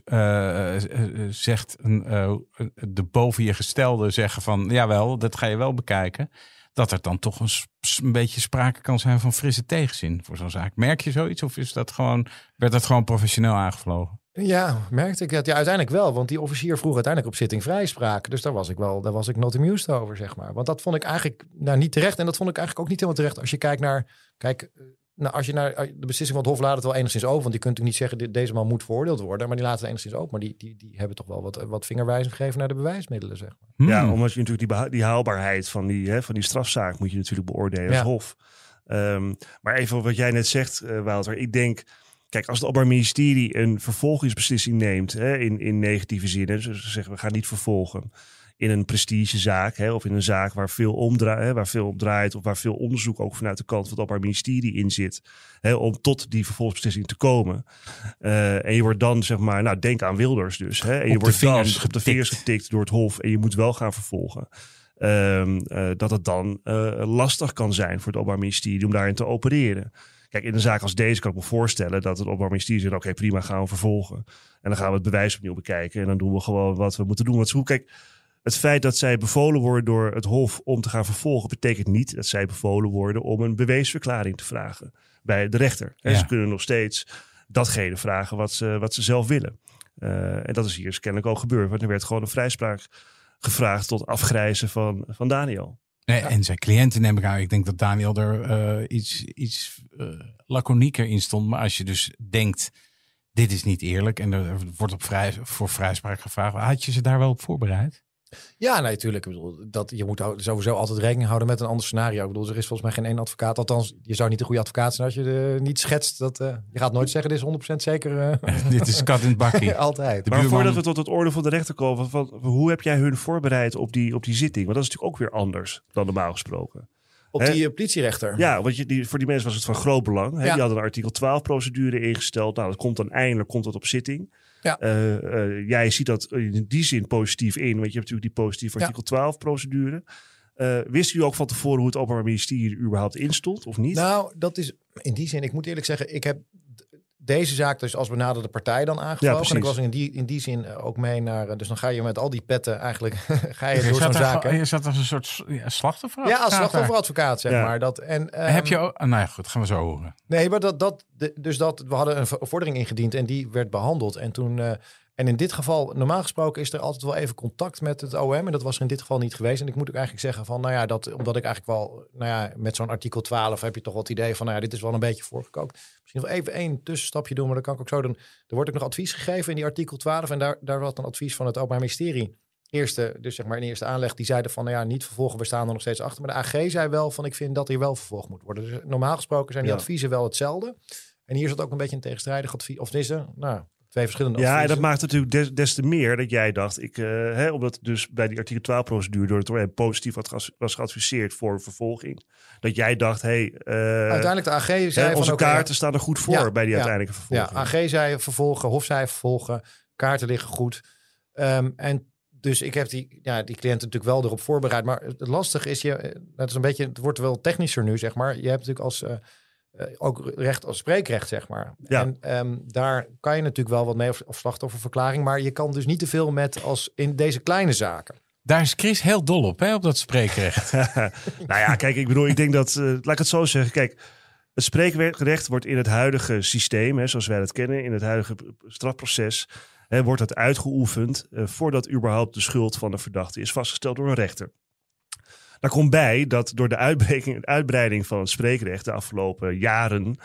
zegt de boven je gestelde zeggen van, jawel, dat ga je wel bekijken. Dat er dan toch een beetje sprake kan zijn van frisse tegenzin voor zo'n zaak. Merk je zoiets of werd dat gewoon professioneel aangevlogen? Ja, merkte ik dat. Ja, uiteindelijk wel. Want die officier vroeg uiteindelijk op zitting vrijspraak. Dus daar was ik not amused over, zeg maar. Want dat vond ik eigenlijk niet terecht. En dat vond ik eigenlijk ook niet helemaal terecht. Als je kijkt als je naar de beslissing van het Hof laat het wel enigszins open. Want die kunt natuurlijk niet zeggen, deze man moet veroordeeld worden. Maar die laten het enigszins open. Maar die hebben toch wel wat vingerwijzing gegeven naar de bewijsmiddelen, zeg maar. Ja, omdat je natuurlijk die haalbaarheid van die strafzaak moet je natuurlijk beoordelen als Hof. Maar even wat jij net zegt, Wouter. Ik denk, kijk, als het Openbaar Ministerie een vervolgingsbeslissing neemt in negatieve zin, dus ze zeggen we gaan niet vervolgen in een prestigezaak of in een zaak waar veel om draait of waar veel onderzoek ook vanuit de kant van het Openbaar Ministerie in zit, om tot die vervolgingsbeslissing te komen. En je wordt dan, zeg maar, denk aan Wilders dus. En je wordt dan op de vingers getikt door het Hof en je moet wel gaan vervolgen. Dat het dan lastig kan zijn voor het Openbaar Ministerie om daarin te opereren. Kijk, in een zaak als deze kan ik me voorstellen dat het Openbaar Ministerie zegt, oké, prima, gaan we vervolgen. En dan gaan we het bewijs opnieuw bekijken. En dan doen we gewoon wat we moeten doen. Kijk, het feit dat zij bevolen worden door het Hof om te gaan vervolgen, betekent niet dat zij bevolen worden om een bewijsverklaring te vragen bij de rechter. En ze kunnen nog steeds datgene vragen wat ze zelf willen. En dat is hier dus kennelijk ook gebeurd. Want er werd gewoon een vrijspraak gevraagd tot afgrijzen van Daniel. Nee, en zijn cliënten neem ik aan. Ik denk dat Daniel er iets laconieker in stond. Maar als je dus denkt, dit is niet eerlijk en er wordt voor vrijspraak gevraagd. Had je ze daar wel op voorbereid? Ja, nee, natuurlijk. Ik bedoel, je moet sowieso altijd rekening houden met een ander scenario. Ik bedoel, er is volgens mij geen één advocaat. Althans, je zou niet een goede advocaat zijn als je niet schetst. Je gaat nooit zeggen, dit is 100% zeker. Dit is kat in het bakkie. Altijd. Maar voordat we tot het orde van de rechter komen, hoe heb jij hun voorbereid op die zitting? Want dat is natuurlijk ook weer anders dan normaal gesproken. Op die politierechter. Ja, want voor die mensen was het van groot belang. Hè? Ja. Die hadden een artikel 12 procedure ingesteld. Nou, dat komt dan eindelijk op zitting. Ja. Jij ziet dat in die zin positief in. Want je hebt natuurlijk die positieve artikel 12 procedure. Wist u ook van tevoren hoe het Openbaar Ministerie überhaupt instond of niet? Nou, dat is in die zin, ik moet eerlijk zeggen, ik heb deze zaak dus als benaderde partij dan aangevlogen. Ja, en ik was in die zin ook mee naar, dus dan ga je met al die petten eigenlijk, ga je door zo'n zaak. Je zat als een soort slachtoffer. Ja, als slachtofferadvocaat, zeg maar. Heb je ook, nou ja, goed, gaan we zo horen. Nee, maar we hadden een vordering ingediend en die werd behandeld. En toen, en in dit geval, normaal gesproken is er altijd wel even contact met het OM. En dat was er in dit geval niet geweest. En ik moet ook eigenlijk zeggen van, nou ja, omdat ik eigenlijk wel, nou ja, met zo'n artikel 12 heb je toch wel het idee van, nou ja, dit is wel een beetje voorgekookt. Misschien nog even één tussenstapje doen, maar dan kan ik ook zo doen. Er wordt ook nog advies gegeven in die artikel 12. En daar was een advies van het Openbaar Ministerie. Dus zeg maar in de eerste aanleg, die zeiden van, nou ja, niet vervolgen, we staan er nog steeds achter. Maar de AG zei wel van, ik vind dat hier wel vervolgd moet worden. Dus normaal gesproken zijn die adviezen wel hetzelfde. En hier zat ook een beetje een tegenstrijdig advies. Of is er, nou, twee verschillende adviezen. Ja, en dat maakt natuurlijk des te meer dat jij dacht, omdat dus bij die artikel 12 procedure door het OM positief was geadviseerd voor vervolging. Dat jij dacht, uiteindelijk de AG zei onze van, kaarten staan er goed voor bij die uiteindelijke vervolging. Ja, AG zei vervolgen, Hof zei vervolgen, kaarten liggen goed. En dus ik heb die cliënten natuurlijk wel erop voorbereid. Maar het lastige is, het is een beetje, het wordt wel technischer nu, zeg maar. Je hebt natuurlijk als ook recht als spreekrecht, zeg maar. Ja. En daar kan je natuurlijk wel wat mee of slachtofferverklaring. Maar je kan dus niet te veel met als in deze kleine zaken. Daar is Chris heel dol op, hè, op dat spreekrecht. Nou ja, kijk, ik denk dat, laat ik het zo zeggen. Kijk, het spreekrecht wordt in het huidige systeem, zoals wij dat kennen, in het huidige strafproces, wordt het uitgeoefend voordat überhaupt de schuld van de verdachte is vastgesteld door een rechter. Daar komt bij dat door de uitbreiding van het spreekrecht de afgelopen jaren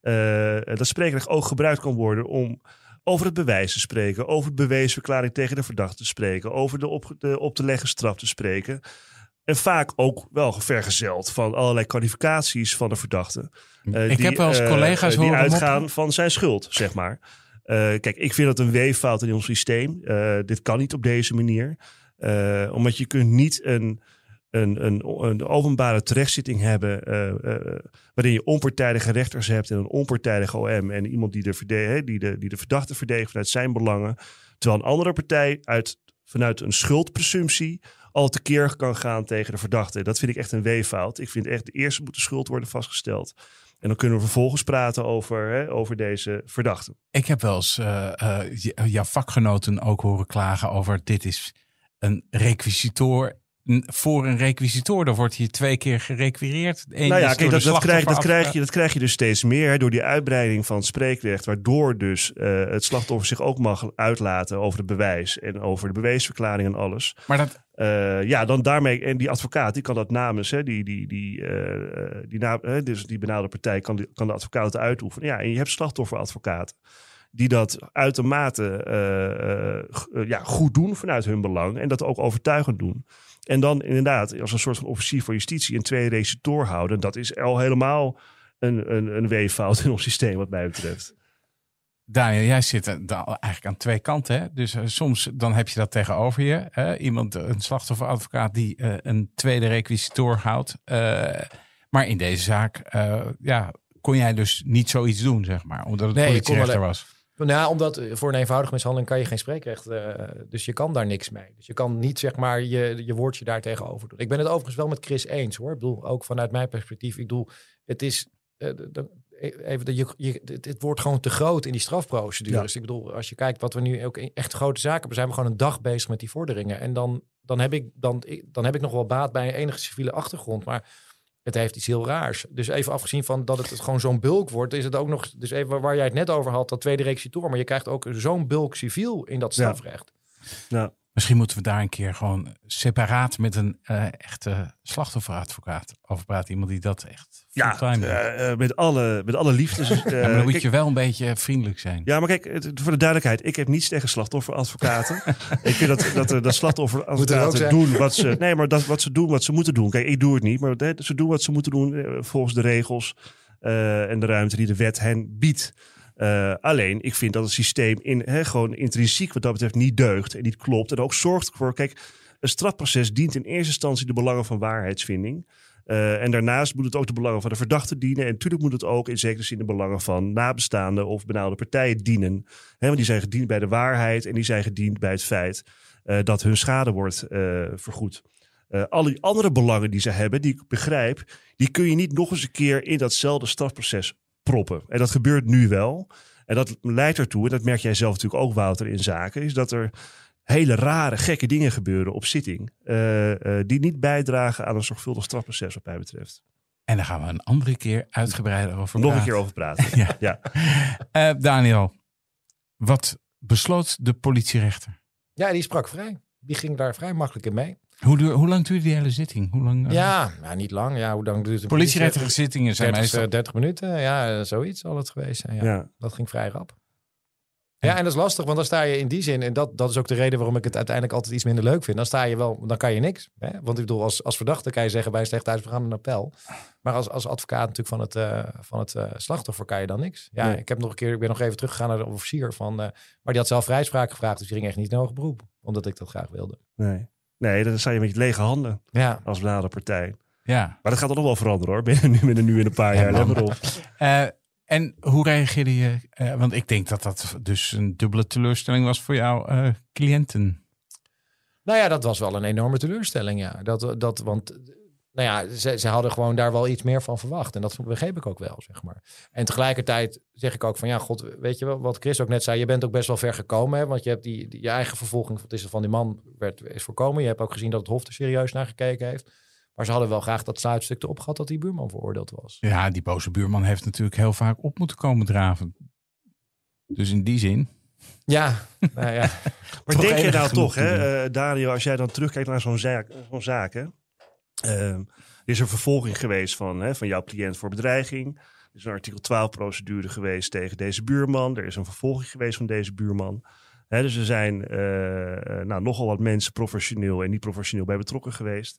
dat spreekrecht ook gebruikt kan worden om over het bewijs te spreken, over de beweesverklaring tegen de verdachte te spreken, over de op te leggen straf te spreken. En vaak ook wel vergezeld van allerlei kwalificaties van de verdachte. Ik heb wel eens collega's die horen uitgaan van zijn schuld, zeg maar. Kijk, ik vind dat een weeffout in ons systeem. Dit kan niet op deze manier. Omdat je kunt niet een openbare terechtzitting hebben waarin je onpartijdige rechters hebt en een onpartijdige OM en iemand die de verdachte verdedigt vanuit zijn belangen. Terwijl een andere partij vanuit een schuldpresumptie al tekeer kan gaan tegen de verdachte. Dat vind ik echt een weeffout. Ik vind echt, de eerste moet de schuld worden vastgesteld. En dan kunnen we vervolgens praten over deze verdachte. Ik heb wel eens jouw vakgenoten ook horen klagen over dit is een requisitor. Voor een requisitor, dan wordt hier 2 keer gerequireerd. Nou ja, kijk, dat krijg je dus steeds meer door die uitbreiding van het spreekrecht, waardoor dus het slachtoffer zich ook mag uitlaten over het bewijs en over de beweesverklaring en alles. Maar dat dan daarmee, en die advocaat die kan dat namens dus die benauwde partij kan de advocaat het uitoefenen. Ja, en je hebt slachtofferadvocaten die dat uitermate goed doen vanuit hun belang en dat ook overtuigend doen. En dan inderdaad als een soort van officier van justitie een 2 requisitor houden. Dat is al helemaal een weeffout in ons systeem wat mij betreft. Daniel, jij zit eigenlijk aan 2 kanten. Hè? Dus soms dan heb je dat tegenover je. Iemand, een slachtofferadvocaat die een 2e requisitor houdt. Maar in deze zaak kon jij dus niet zoiets doen, zeg maar. Omdat het politierechter was. Nou, omdat voor een eenvoudige mishandeling kan je geen spreekrecht. Dus je kan daar niks mee. Dus je kan niet, zeg maar, je woordje daar tegenover doen. Ik ben het overigens wel met Chris eens, hoor. Ik bedoel, ook vanuit mijn perspectief. Ik bedoel, het is het wordt gewoon te groot in die strafprocedures. Ja. Ik bedoel, als je kijkt wat we nu ook echt grote zaken hebben, zijn we gewoon een dag bezig met die vorderingen. En dan heb ik nog wel baat bij een enige civiele achtergrond. Maar het heeft iets heel raars. Dus even afgezien van dat het gewoon zo'n bulk wordt, is het ook nog, dus even waar jij het net over had, dat tweede requisitoor, maar je krijgt ook zo'n bulk civiel in dat strafrecht. Ja. Misschien moeten we daar een keer gewoon separaat met een echte slachtofferadvocaat over praten. Iemand die dat echt fulltime doet. Met alle liefdes. Maar dan moet je wel een beetje vriendelijk zijn. Ja, maar kijk, voor de duidelijkheid. Ik heb niets tegen slachtofferadvocaten. Ik vind dat slachtofferadvocaten doen wat ze doen wat ze moeten doen. Kijk, ik doe het niet, maar ze doen wat ze moeten doen volgens de regels en de ruimte die de wet hen biedt. Alleen, ik vind dat het systeem gewoon intrinsiek wat dat betreft niet deugt en niet klopt. En ook zorgt ervoor, kijk, een strafproces dient in eerste instantie de belangen van waarheidsvinding. En daarnaast moet het ook de belangen van de verdachte dienen. En natuurlijk moet het ook in zekere zin de belangen van nabestaanden of benauwde partijen dienen. Want die zijn gediend bij de waarheid en die zijn gediend bij het feit dat hun schade wordt vergoed. Alle die andere belangen die ze hebben, die ik begrijp, die kun je niet nog eens een keer in datzelfde strafproces proppen. En dat gebeurt nu wel. En dat leidt ertoe, en dat merk jij zelf natuurlijk ook, Wouter, in zaken, is dat er hele rare, gekke dingen gebeuren op zitting. Die niet bijdragen aan een zorgvuldig strafproces wat mij betreft. En daar gaan we een andere keer uitgebreider over praten. Nog een keer over praten. Ja. Daniel, wat besloot de politierechter? Ja, die sprak vrij. Die ging daar vrij makkelijk in mee. Hoe lang duurde die hele zitting? Hoe lang, niet lang. Ja, hoe lang duurt het? Politierechtelijke zittingen zijn meestal 30 minuten. Ja, zoiets zal het geweest zijn. Ja. Dat ging vrij rap. Ja, en dat is lastig, want dan sta je in die zin, en dat is ook de reden waarom ik het uiteindelijk altijd iets minder leuk vind. Dan sta je wel, dan kan je niks. Hè? Want ik bedoel, als verdachte kan je zeggen bij een slecht uitvergaande appel. Maar als advocaat natuurlijk van het slachtoffer kan je dan niks. Ja, nee. Ik ben nog even teruggegaan naar de officier van, maar die had zelf vrijspraak gevraagd, dus die ging echt niet in hoger beroep, omdat ik dat graag wilde. Nee, dan sta je met je lege handen als benade partij. Ja. Maar dat gaat toch nog wel veranderen hoor. Binnen nu in een paar jaar. Let maar op. En hoe reageerde je? Want ik denk dat dus een dubbele teleurstelling was voor jouw cliënten. Nou ja, dat was wel een enorme teleurstelling. Ja. Want ze hadden gewoon daar wel iets meer van verwacht. En dat begreep ik ook wel, zeg maar. En tegelijkertijd zeg ik ook van, ja, god, weet je wel, wat Chris ook net zei, je bent ook best wel ver gekomen. Hè? Want je hebt je eigen vervolging van die man is voorkomen. Je hebt ook gezien dat het Hof er serieus naar gekeken heeft. Maar ze hadden wel graag dat sluitstuk erop gehad dat die buurman veroordeeld was. Ja, die boze buurman heeft natuurlijk heel vaak op moeten komen draven. Dus in die zin. Ja, nou ja. Maar denk je nou toch, Dario, als jij dan terugkijkt naar zo'n zaak hè? Er is een vervolging geweest van jouw cliënt voor bedreiging. Er is een artikel 12 procedure geweest tegen deze buurman. Er is een vervolging geweest van deze buurman. Dus er zijn nogal wat mensen professioneel en niet professioneel bij betrokken geweest.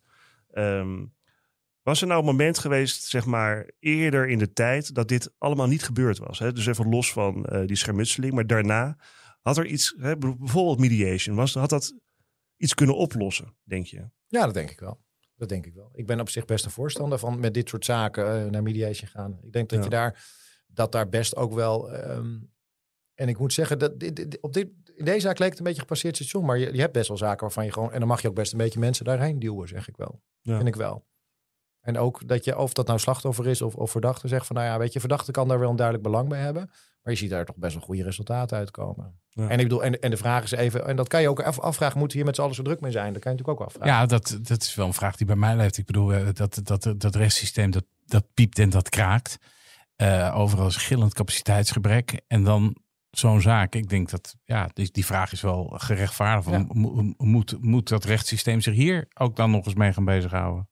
Was er nou een moment geweest, zeg maar, eerder in de tijd dat dit allemaal niet gebeurd was? Hè? Dus even los van die schermutseling. Maar daarna had er iets, bijvoorbeeld mediation, had dat iets kunnen oplossen, denk je? Ja, dat denk ik wel. Ik ben op zich best een voorstander van met dit soort zaken naar mediation gaan. Ik denk dat daar best ook wel... en ik moet zeggen, dat in deze zaak leek het een beetje gepasseerd station. Maar je hebt best wel zaken waarvan je gewoon... En dan mag je ook best een beetje mensen daarheen duwen, zeg ik wel. Ja. Vind ik wel. En ook dat je, of dat nou slachtoffer is of verdachte, zegt van... Nou ja, weet je, verdachte kan daar wel een duidelijk belang bij hebben. Maar je ziet daar toch best wel goede resultaten uitkomen. Ja. En ik bedoel, en de vraag is even... En dat kan je ook afvragen, moet hier met z'n allen zo druk mee zijn? Dat kan je natuurlijk ook afvragen. Ja, dat is wel een vraag die bij mij leeft. Ik bedoel, dat rechtssysteem, dat piept en dat kraakt. Overal is gillend capaciteitsgebrek. En dan... Zo'n zaak, ik denk dat die vraag is wel gerechtvaardigd. Ja. Moet dat rechtssysteem zich hier ook dan nog eens mee gaan bezighouden?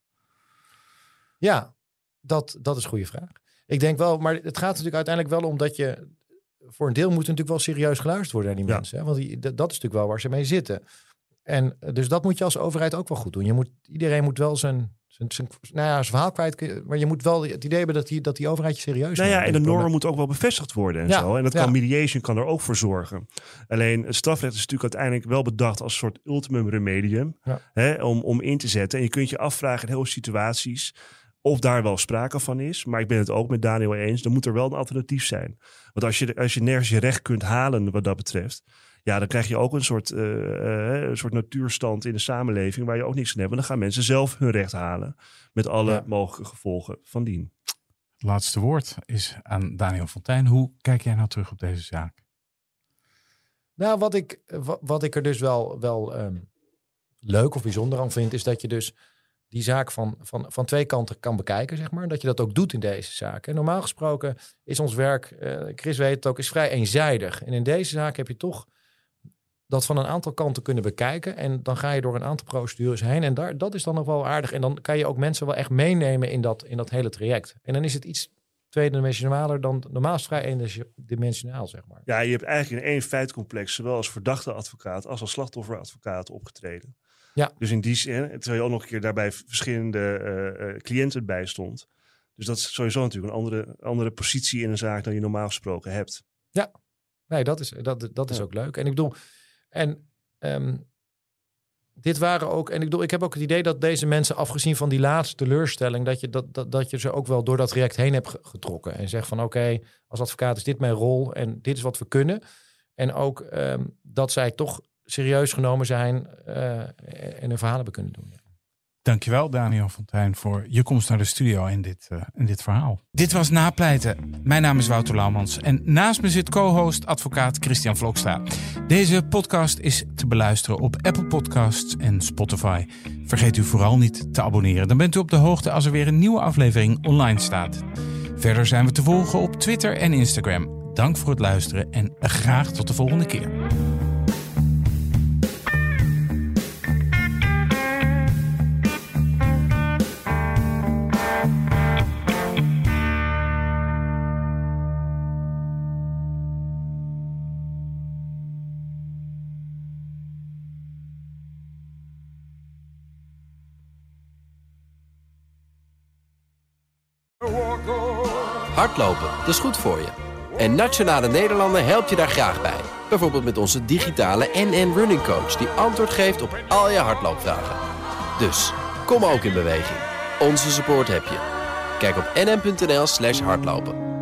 Ja, dat is een goede vraag. Ik denk wel, maar het gaat natuurlijk uiteindelijk wel om dat je... Voor een deel moet natuurlijk wel serieus geluisterd worden naar die mensen. Hè? Want dat is natuurlijk wel waar ze mee zitten. En dus dat moet je als overheid ook wel goed doen. Iedereen moet wel zijn verhaal kwijt. Maar je moet wel het idee hebben dat die overheid je serieus neemt. En de normen moeten ook wel bevestigd worden en zo. En dat kan mediation kan er ook voor zorgen. Alleen het strafrecht is natuurlijk uiteindelijk wel bedacht als een soort ultimum remedium. Ja. Om in te zetten. En je kunt je afvragen in heel veel situaties of daar wel sprake van is. Maar ik ben het ook met Daniel eens. Dan moet er wel een alternatief zijn. Want als je nergens je recht kunt halen wat dat betreft... Ja, dan krijg je ook een soort natuurstand in de samenleving waar je ook niks aan hebt. En dan gaan mensen zelf hun recht halen met alle mogelijke gevolgen van dien. Het laatste woord is aan Daniel Fontijn. Hoe kijk jij nou terug op deze zaak? Nou, wat ik er dus wel leuk of bijzonder aan vind, is dat je dus die zaak van twee kanten kan bekijken, zeg maar. Dat je dat ook doet in deze zaak. En normaal gesproken is ons werk, Chris weet het ook, is vrij eenzijdig. En in deze zaak heb je toch dat van een aantal kanten kunnen bekijken. En dan ga je door een aantal procedures heen. En dat is dan nog wel aardig. En dan kan je ook mensen wel echt meenemen in dat hele traject. En dan is het iets tweedimensionaler dan normaal is vrij eendimensionaal, zeg maar. Ja, je hebt eigenlijk in één feitcomplex zowel als verdachte advocaat als slachtofferadvocaat opgetreden. Ja. Dus in die zin, terwijl je ook nog een keer daarbij verschillende cliënten bij stond. Dus dat is sowieso natuurlijk een andere positie in een zaak dan je normaal gesproken hebt. Ja, nee, dat is ook leuk. En ik bedoel, dit waren ook, en ik heb ook het idee dat deze mensen, afgezien van die laatste teleurstelling, dat je ze ook wel door dat traject heen hebt getrokken. En zegt van oké, als advocaat is dit mijn rol en dit is wat we kunnen. En ook dat zij toch serieus genomen zijn en hun verhaal hebben kunnen doen. Ja. Dankjewel Daniel Fontijn voor je komst naar de studio en dit verhaal. Dit was Napleiten. Mijn naam is Wouter Laumans en naast me zit co-host advocaat Christian Vlokstra. Deze podcast is te beluisteren op Apple Podcasts en Spotify. Vergeet u vooral niet te abonneren. Dan bent u op de hoogte als er weer een nieuwe aflevering online staat. Verder zijn we te volgen op Twitter en Instagram. Dank voor het luisteren en graag tot de volgende keer. Hardlopen, dat is goed voor je. En Nationale Nederlanden helpt je daar graag bij. Bijvoorbeeld met onze digitale NN Running Coach, die antwoord geeft op al je hardloopvragen. Dus, kom ook in beweging. Onze support heb je. Kijk op nn.nl/hardlopen.